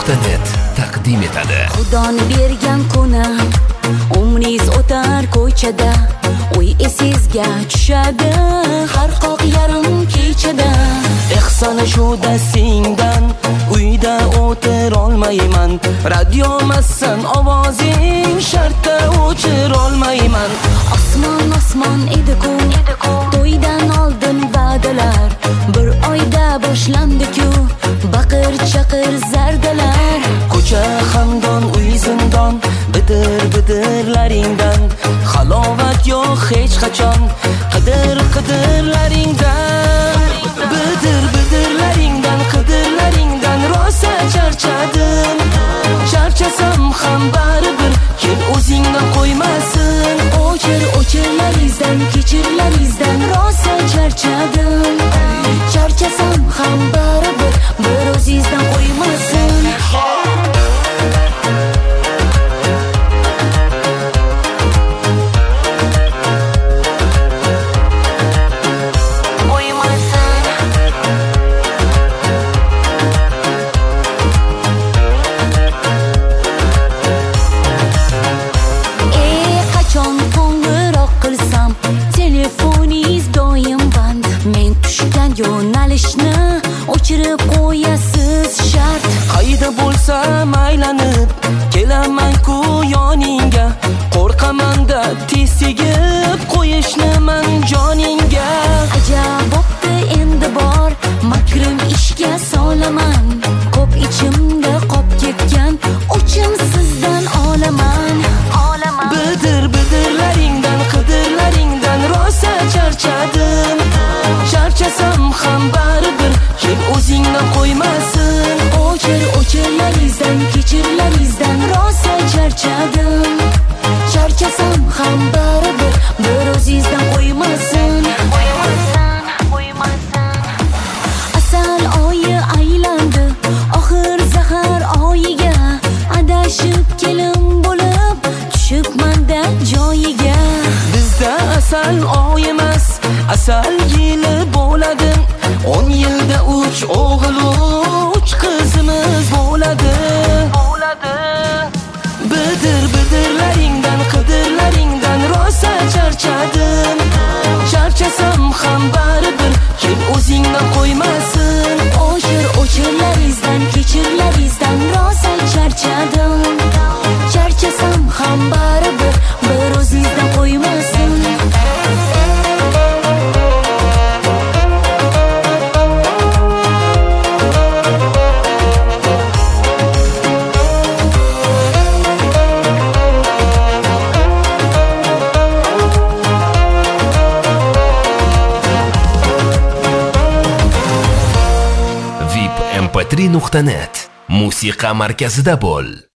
vip.net taqdim etadi. Xudoni bergan kuni umringiz o'tar ko'chada, uy esingizga tushadi har qoq yarim kechada. Ehsona shuda singdan uyda o'tir olmayman, radio massan ovozing shartta o'chir olmayman. Osmon edi-ku, to'ydan oldin va'dalar, bir oyda boshlandi-ku baqir chaqir zardalar. Ko'cha xandon, uy zindon, bidirlaringdan halovat yo'q hech qachon, qidirlaringdan. Bidirlaringdan, qidirlaringdan rosa charchadim. Charchasam ham baribir kel o'zingdan qo'ymasin. O'chirlaringizdan, kechirlaringizdan rosa charchadim. Charchasam ham baribir bir o'zingizdan qo'ymasin. Yo'nalishni o'chirib qo'yasiz shart. Qayda bo'lsam aylanib kelaman-ku yoningga, qo'rqaman-da tez tegib qo'yishni man joningga. Ajab bo'pti endi bor makrim ishga solaman, ko'p ichimda qop ketgan o'chim sizdan olaman. Bidirlaringdan, qidirlaringdan rosa charchadim. Charchasam ham baribir kel o'zingdan qo'ymasin. O'chirlaringizdan, kechirlaringizdan rosa charchadim. Charchasam ham baribir bir o'zingizdan qo'ymasin. Asal oyi aylandi oxir zahar oyiga, adashib kelin bo'lib tushibman-da joyiga. Bizda asal oy emas, asal yili bo'ladi. 10 yilda 3 o'g'il 3 qizimiz bo'ladi. Bidirlaringdan, qidirlaringdan rosa charchadim. Charchasam ham baribir kel o'zingdan qo'ymasin. O'chirlaringizdan, kechirlaringizdan rosa charchadim. Charchasam ham baribir bir o'zingizdan qo'ymasin. vip.net musiqa markazida bo'l.